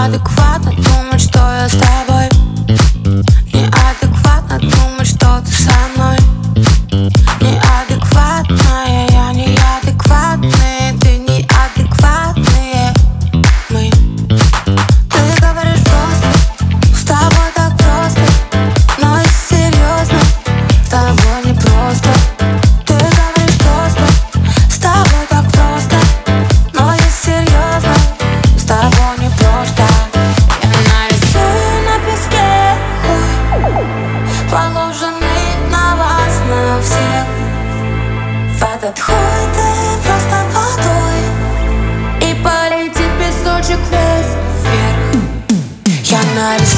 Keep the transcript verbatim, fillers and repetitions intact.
Неадекватно думать, что я с тобой. Неадекватно думать, что ты со мной. Неадекватная я, неадекватные ты, неадекватные мы. Ты говоришь просто, с тобой так просто, но если серьезно, с тобой не просто. Ты говоришь просто, с тобой так просто, но если серьезно, с тобой не просто. Я нарисую на песке хуй, положенный на вас, на всех. В этот хуй ты просто водой, и полетит песочек весь вверх. Я нарисую